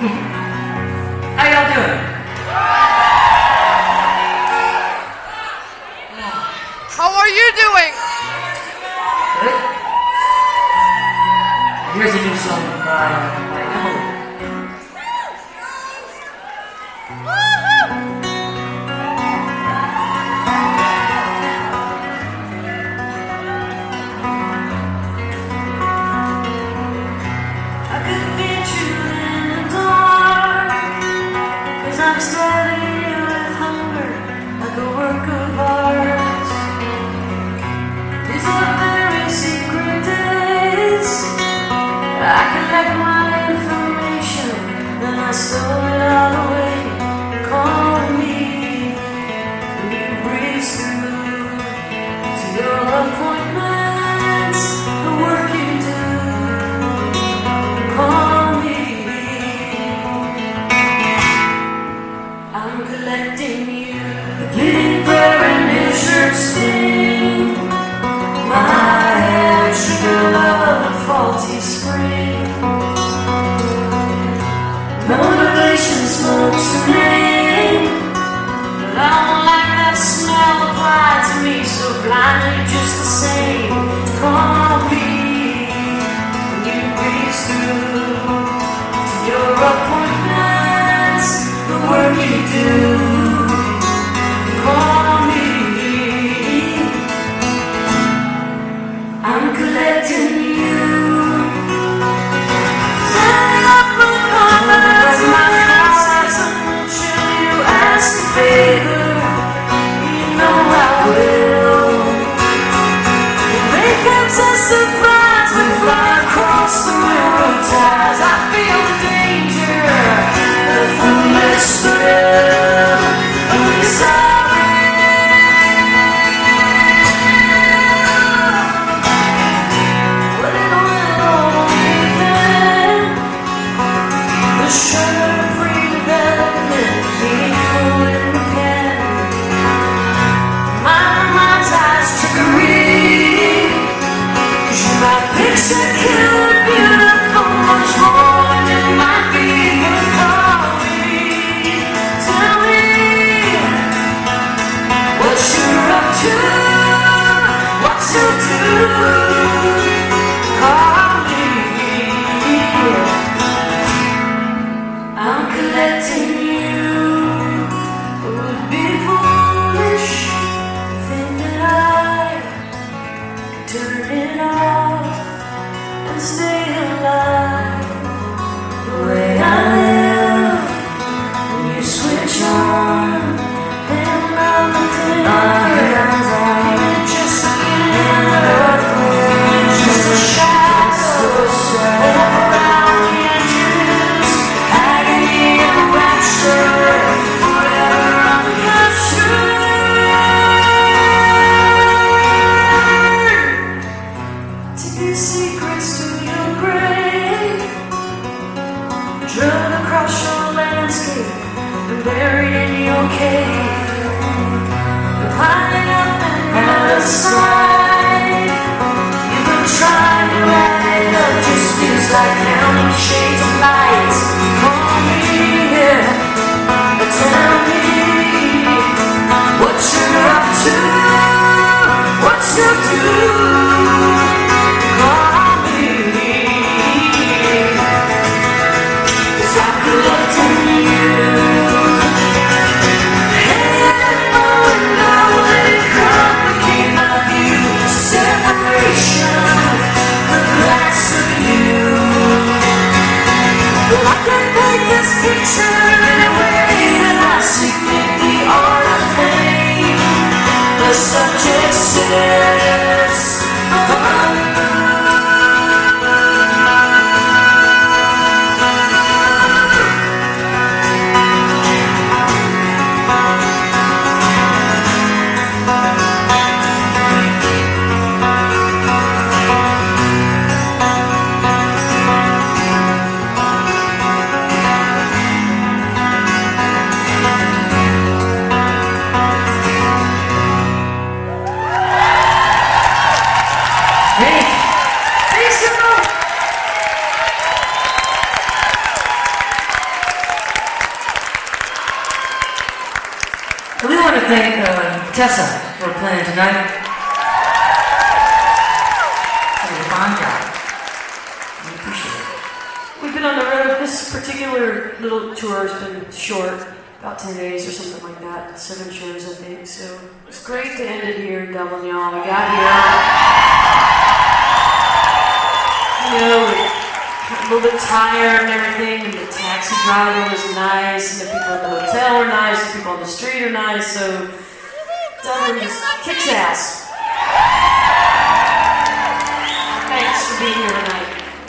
How y'all doing? How are you doing? Good. Here's a new song by Emily. I'm starting with hunger, like a work of art. These are very secret days. I collect my information, then I store it all away. Call me when you breeze through to your appointments, the work you do. Call me. I'm collecting you, the bleeding prayer and his shirt stain. My hair, sugar love, and faulty spring. Motivation smokes a name, but I don't like that smell applied to me so blindly, just the same. Call me when you breeze through to your appointments, the work you do. Call me. I'm collecting you. Setting up my colors, my classes, until you ask a favor. You know I will. They can testify when fly across the railroad ties. I feel the danger, the foolish thrill of sorry. Well, it went on then. The sugar-free development being full in the pen. My ties trickery. 'Cause you might picture killer beautiful, much more than it might be. But call me, tell me what you're up to, what you'll do. Call me. I'm collecting you. It would be foolish to think that I could turn it off and stay alive the way I live. When you switch on, then I'm just a shadow around the edges, agony and rapture, forever uncaptured. Take your secrets to your grave, drawn across your landscape and buried in your cave. You're piling up and out of sight. You've been trying to add it up, just feels like counting shades of light. Call me here, tell me what you're up to, what you'll do. Call me, 'cause I'm collecting you. Subject sits to thank Tessa for playing tonight. That was a fine job. We appreciate it. We've been on the road. This particular little tour has been short, about 10 days or something like that. 7 shows, I think. So it's great to end it here in Dublin, y'all. We got here. You know, a little bit tired and everything, and the taxi driver was nice, and the people at the hotel were nice, the people on the street are nice, so Dublin just kicks ass. Thanks for being here tonight.